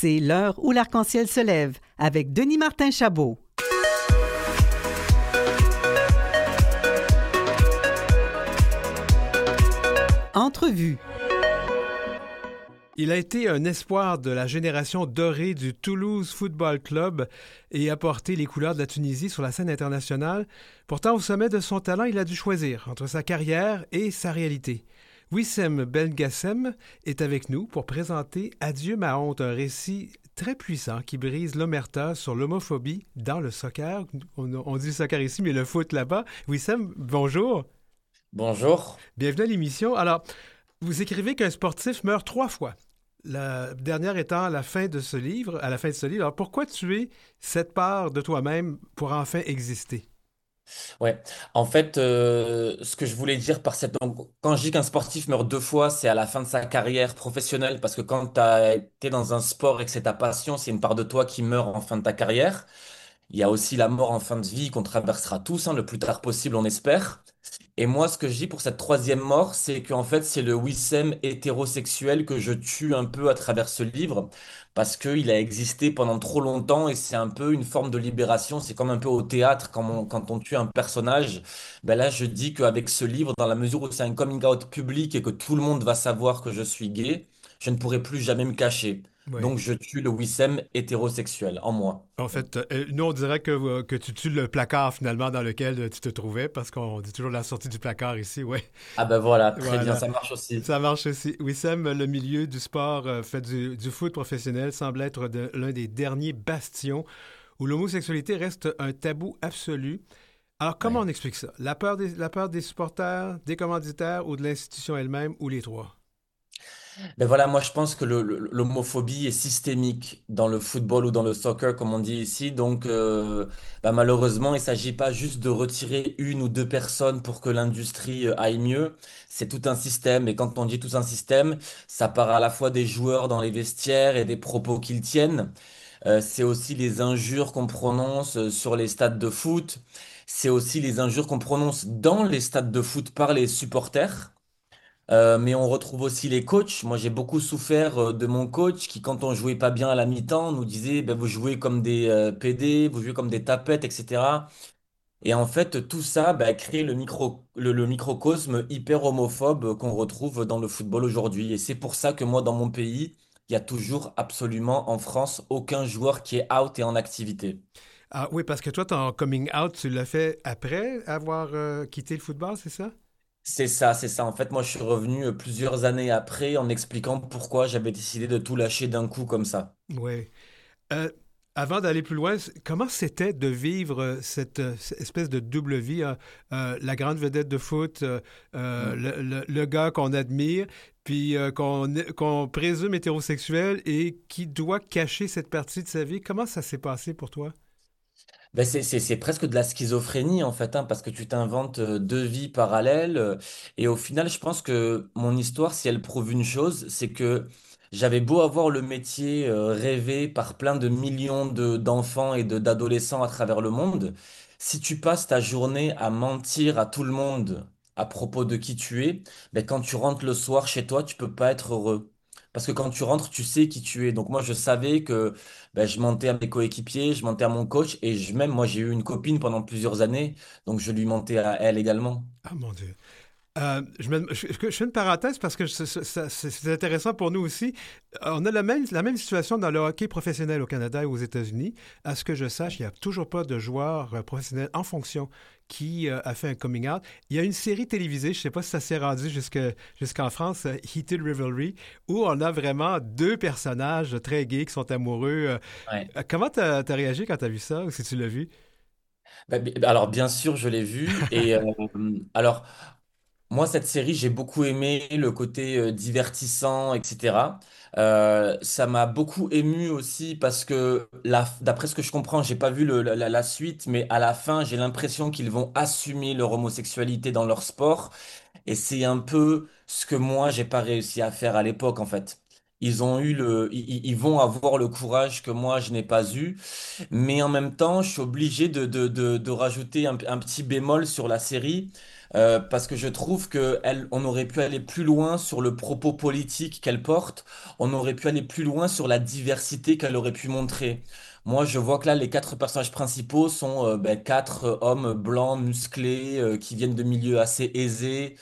C'est l'heure où l'arc-en-ciel se lève avec Denis Martin Chabot. Entrevue. Il a été un espoir de la génération dorée du Toulouse Football Club et a porté les couleurs de la Tunisie sur la scène internationale. Pourtant, au sommet de son talent, il a dû choisir entre sa carrière et sa réalité. Wissem Belgassem est avec nous pour présenter Adieu ma honte, un récit très puissant qui brise l'omerta sur l'homophobie dans le soccer. On dit le soccer ici, mais le foot là-bas. Wissem, bonjour. Bonjour. Bienvenue à l'émission. Alors, vous écrivez qu'un sportif meurt 3 fois. La dernière étant à la fin de ce livre. Alors, pourquoi tuer cette part de toi-même pour enfin exister? Ouais, en fait, ce que je voulais dire par cette... donc, quand je dis qu'un sportif meurt 2 fois, c'est à la fin de sa carrière professionnelle, parce que quand tu as été dans un sport et que c'est ta passion, c'est une part de toi qui meurt en fin de ta carrière. Il y a aussi la mort en fin de vie qu'on traversera tous, hein, le plus tard possible, on espère. Et moi, ce que je dis pour cette troisième mort, c'est qu'en fait, c'est le Wissem hétérosexuel que je tue un peu à travers ce livre, parce qu'il a existé pendant trop longtemps et c'est un peu une forme de libération. C'est comme un peu au théâtre, quand on tue un personnage. Ben là, je dis qu'avec ce livre, dans la mesure où c'est un coming out public et que tout le monde va savoir que je suis gay, je ne pourrai plus jamais me cacher. Oui. Donc, je tue le Wissem hétérosexuel en moi. En fait, nous, on dirait que tu tues le placard, finalement, dans lequel tu te trouvais, parce qu'on dit toujours la sortie du placard ici, oui. Ah ben voilà, très bien, Voilà. ça marche aussi. Ça marche aussi. Wissem, le milieu du sport, fait du foot professionnel, semble être l'un des derniers bastions où l'homosexualité reste un tabou absolu. Alors, comment Ouais. on explique ça? La peur des supporters, des commanditaires ou de l'institution elle-même, ou les trois? Ben voilà, moi je pense que l'homophobie est systémique dans le football ou dans le soccer, comme on dit ici. Donc, ben malheureusement, il ne s'agit pas juste de retirer une ou deux personnes pour que l'industrie aille mieux. C'est tout un système. Et quand on dit tout un système, ça part à la fois des joueurs dans les vestiaires et des propos qu'ils tiennent. C'est aussi les injures qu'on prononce sur les stades de foot. C'est aussi les injures qu'on prononce dans les stades de foot par les supporters. Mais on retrouve aussi les coachs. Moi, j'ai beaucoup souffert de mon coach qui, quand on jouait pas bien à la mi-temps, nous disait, ben, vous jouez comme des PD, vous jouez comme des tapettes, etc. Et en fait, tout ça ben, crée le microcosme hyper homophobe qu'on retrouve dans le football aujourd'hui. Et c'est pour ça que moi, dans mon pays, il y a toujours absolument en France aucun joueur qui est out et en activité. Ah oui, parce que toi, ton coming out, tu l'as fait après avoir quitté le football, c'est ça? C'est ça, c'est ça. En fait, moi, je suis revenu plusieurs années après en expliquant pourquoi j'avais décidé de tout lâcher d'un coup comme ça. Oui. Euh, Avant d'aller plus loin, comment c'était de vivre cette espèce de double vie, hein? La grande vedette de foot, Mm. le gars qu'on admire, puis qu'on présume hétérosexuel et qui doit cacher cette partie de sa vie. Comment ça s'est passé pour toi? Ben c'est presque de la schizophrénie en fait, hein, parce que tu t'inventes deux vies parallèles. Et au final, je pense que mon histoire, si elle prouve une chose, c'est que j'avais beau avoir le métier rêvé par plein de millions d'enfants et d'adolescents à travers le monde, si tu passes ta journée à mentir à tout le monde à propos de qui tu es, ben quand tu rentres le soir chez toi, tu peux pas être heureux. Parce que quand tu rentres, tu sais qui tu es. Donc moi, je savais que ben, je mentais à mes coéquipiers, je mentais à mon coach et même moi j'ai eu une copine pendant plusieurs années, donc je lui mentais à elle également. Ah mon Dieu. Je fais une parenthèse parce que c'est intéressant pour nous aussi. On a la même situation dans le hockey professionnel au Canada et aux États-Unis. À ce que je sache, il n'y a toujours pas de joueur professionnel en fonction qui a fait un coming out. Il y a une série télévisée, je ne sais pas si ça s'est rendu jusqu'en France, Heated Rivalry, où on a vraiment deux personnages très gays qui sont amoureux. Ouais. Comment t'as réagi quand t'as vu ça ou si tu l'as vu? Alors bien sûr, je l'ai vu et alors moi, cette série, j'ai beaucoup aimé le côté divertissant, etc. Ça m'a beaucoup ému aussi parce que, d'après ce que je comprends, j'ai pas vu la suite, mais à la fin, j'ai l'impression qu'ils vont assumer leur homosexualité dans leur sport. Et c'est un peu ce que moi, j'ai pas réussi à faire à l'époque, en fait. Ils vont avoir le courage que moi, je n'ai pas eu. Mais en même temps, je suis obligé de rajouter un petit bémol sur la série. parce que je trouve on aurait pu aller plus loin sur le propos politique qu'elle porte, on aurait pu aller plus loin sur la diversité qu'elle aurait pu montrer. Moi, je vois que là, les quatre personnages principaux sont quatre hommes blancs, musclés, qui viennent de milieux assez aisés,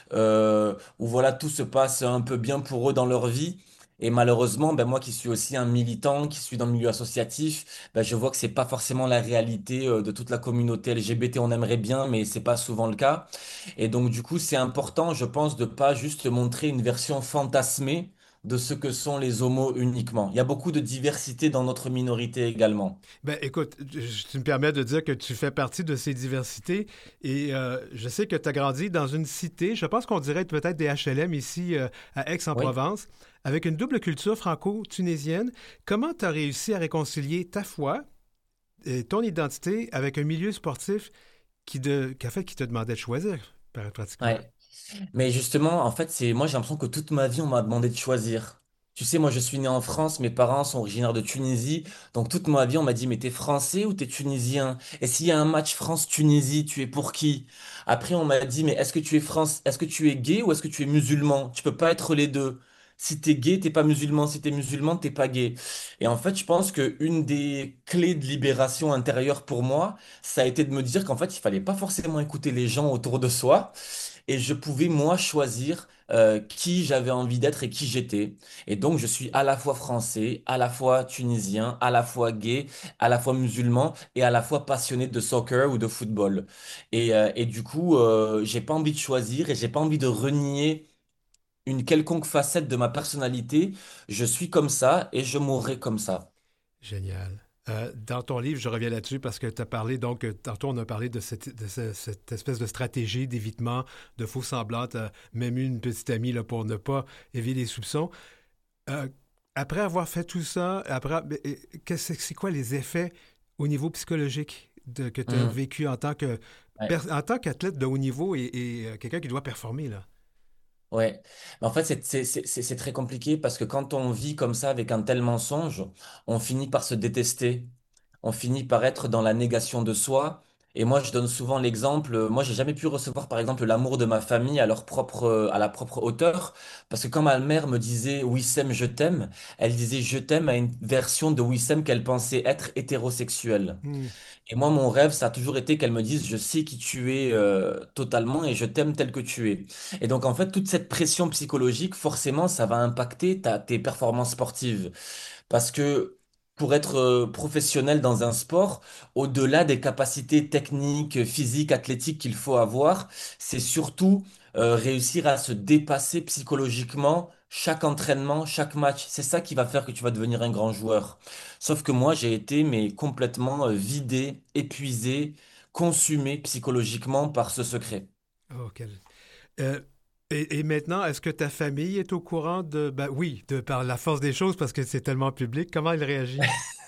où voilà, tout se passe un peu bien pour eux dans leur vie. Et malheureusement, ben moi qui suis aussi un militant, qui suis dans le milieu associatif, ben je vois que c'est pas forcément la réalité de toute la communauté LGBT. On aimerait bien, mais c'est pas souvent le cas. Et donc du coup, c'est important, je pense, de pas juste montrer une version fantasmée de ce que sont les homos uniquement. Il y a beaucoup de diversité dans notre minorité également. Ben, écoute, tu me permets de dire que tu fais partie de ces diversités et je sais que tu as grandi dans une cité, je pense qu'on dirait peut-être des HLM ici à Oui. Aix-en-Provence, avec une double culture franco-tunisienne. Comment tu as réussi à réconcilier ta foi et ton identité avec un milieu sportif qui te demandait de choisir, pratiquement? Ouais. Mais justement, en fait, moi, j'ai l'impression que toute ma vie, on m'a demandé de choisir. Tu sais, moi, je suis né en France, mes parents sont originaires de Tunisie, donc toute ma vie, on m'a dit, mais t'es français ou t'es tunisien? Et s'il y a un match France-Tunisie, tu es pour qui? Après, on m'a dit, mais est-ce que tu es gay ou est-ce que tu es musulman? Tu peux pas être les deux. Si t'es gay, t'es pas musulman. Si t'es musulman, t'es pas gay. Et en fait, je pense que une des clés de libération intérieure pour moi, ça a été de me dire qu'en fait, il fallait pas forcément écouter les gens autour de soi et je pouvais moi choisir qui j'avais envie d'être et qui j'étais. Et donc je suis à la fois français, à la fois tunisien, à la fois gay, à la fois musulman et à la fois passionné de soccer ou de football. Et du coup, j'ai pas envie de choisir et j'ai pas envie de renier une quelconque facette de ma personnalité. Je suis comme ça et je mourrai comme ça. Génial. Dans ton livre, je reviens là-dessus parce que tu as parlé, donc, tantôt on a parlé de cette espèce de stratégie d'évitement, de faux semblants. Tu as même eu une petite amie là, pour ne pas éveiller les soupçons. Euh, Après avoir fait tout ça, c'est quoi les effets au niveau psychologique que tu as Hmm. vécu en tant Ouais. en tant qu'athlète de haut niveau et quelqu'un qui doit performer, là? Ouais, mais en fait, c'est très compliqué parce que quand on vit comme ça avec un tel mensonge, on finit par se détester, on finit par être dans la négation de soi. Et moi, je donne souvent l'exemple, moi, j'ai jamais pu recevoir, par exemple, l'amour de ma famille à la propre hauteur, parce que quand ma mère me disait Wissem, je t'aime, elle disait je t'aime à une version de Wissem qu'elle pensait être hétérosexuelle. Hmm. Et moi, mon rêve, ça a toujours été qu'elle me dise, je sais qui tu es totalement et je t'aime tel que tu es. Et donc, en fait, toute cette pression psychologique, forcément, ça va impacter tes performances sportives. Parce que pour être professionnel dans un sport, au-delà des capacités techniques, physiques, athlétiques qu'il faut avoir, c'est surtout réussir à se dépasser psychologiquement chaque entraînement, chaque match. C'est ça qui va faire que tu vas devenir un grand joueur. Sauf que moi, j'ai été mais complètement vidé, épuisé, consumé psychologiquement par ce secret. Oh, Euh, et maintenant, est-ce que ta famille est au courant ben oui, par la force des choses, parce que c'est tellement public, comment elle réagit?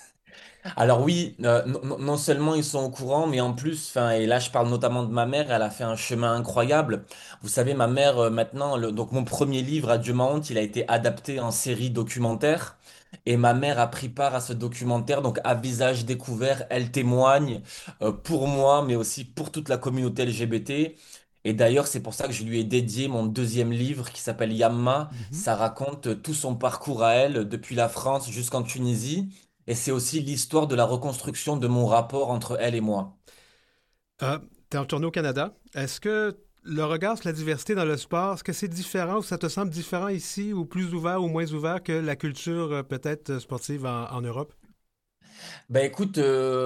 Alors oui, non seulement ils sont au courant, mais en plus, enfin, et là je parle notamment de ma mère, elle a fait un chemin incroyable. Vous savez, ma mère maintenant, donc mon premier livre, Adieu ma honte, il a été adapté en série documentaire. Et ma mère a pris part à ce documentaire, donc à visage découvert, elle témoigne pour moi, mais aussi pour toute la communauté LGBT. Et d'ailleurs, c'est pour ça que je lui ai dédié mon deuxième livre qui s'appelle Yamma. Mhm. Ça raconte tout son parcours à elle, depuis la France jusqu'en Tunisie. Et c'est aussi l'histoire de la reconstruction de mon rapport entre elle et moi. Euh, T'es retourné au Canada. Est-ce que le regard sur la diversité dans le sport, est-ce que c'est différent ou ça te semble différent ici ou plus ouvert ou moins ouvert que la culture peut-être sportive en Europe? Ben écoute,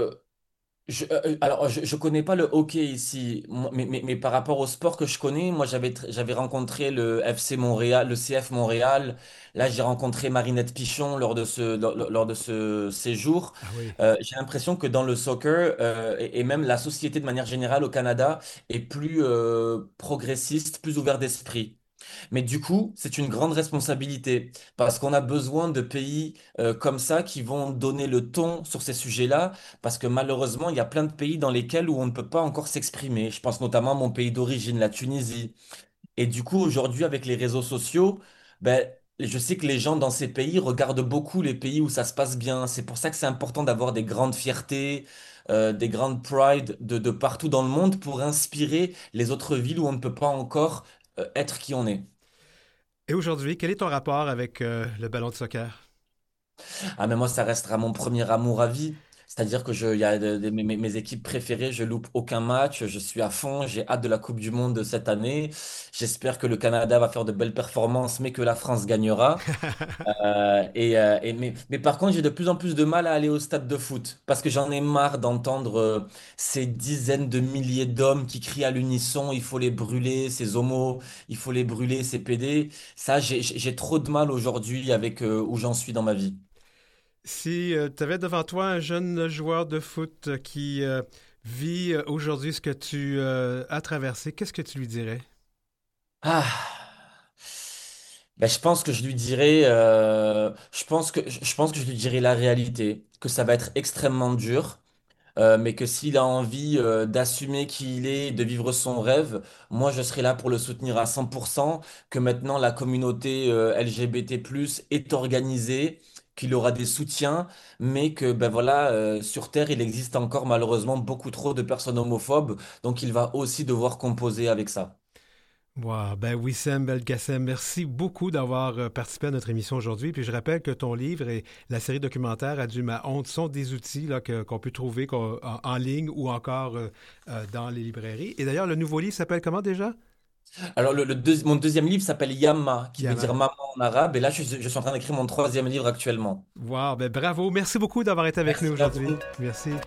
je connais pas le hockey ici, mais par rapport au sport que je connais, moi j'avais rencontré le FC Montréal, le CF Montréal. Là, j'ai rencontré Marinette Pichon lors de ce séjour. Ah oui. J'ai l'impression que dans le soccer et même la société de manière générale au Canada est plus progressiste, plus ouvert d'esprit. Mais du coup, c'est une grande responsabilité parce qu'on a besoin de pays comme ça qui vont donner le ton sur ces sujets-là parce que malheureusement, il y a plein de pays dans lesquels où on ne peut pas encore s'exprimer. Je pense notamment à mon pays d'origine, la Tunisie. Et du coup, aujourd'hui, avec les réseaux sociaux, ben, je sais que les gens dans ces pays regardent beaucoup les pays où ça se passe bien. C'est pour ça que c'est important d'avoir des grandes fiertés, des grandes prides de partout dans le monde pour inspirer les autres villes où on ne peut pas encore être qui on est. Et aujourd'hui, quel est ton rapport avec le ballon de soccer? Ah, mais moi, ça restera mon premier amour à vie. C'est-à-dire que il y a mes équipes préférées, je loupe aucun match, je suis à fond, j'ai hâte de la Coupe du Monde de cette année. J'espère que le Canada va faire de belles performances, mais que la France gagnera. Mais par contre, j'ai de plus en plus de mal à aller au stade de foot parce que j'en ai marre d'entendre ces dizaines de milliers d'hommes qui crient à l'unisson, il faut les brûler, ces homos, il faut les brûler, ces PD. Ça, j'ai trop de mal aujourd'hui avec où j'en suis dans ma vie. Si tu avais devant toi un jeune joueur de foot qui vit aujourd'hui ce que tu as traversé, qu'est-ce que tu lui dirais? Ah, ben, je pense que je lui dirais, je pense que je lui dirais la réalité, que ça va être extrêmement dur. Mais que s'il a envie d'assumer qui il est, de vivre son rêve, moi je serai là pour le soutenir à 100%, que maintenant la communauté LGBT+ est organisée, qu'il aura des soutiens, mais que ben voilà, sur Terre il existe encore malheureusement beaucoup trop de personnes homophobes, donc il va aussi devoir composer avec ça. Wow, ben Wissem Belkacem, merci beaucoup d'avoir participé à notre émission aujourd'hui. Puis je rappelle que ton livre et la série documentaire À dû ma honte sont des outils là, qu'on peut trouver en ligne ou encore dans les librairies. Et d'ailleurs, le nouveau livre s'appelle comment déjà? Alors mon deuxième livre s'appelle Yamma, qui veut dire Yama. maman en arabe, et là je suis en train d'écrire mon troisième livre actuellement. Wow, ben bravo. Merci beaucoup d'avoir été avec nous Merci à aujourd'hui. vous. Merci.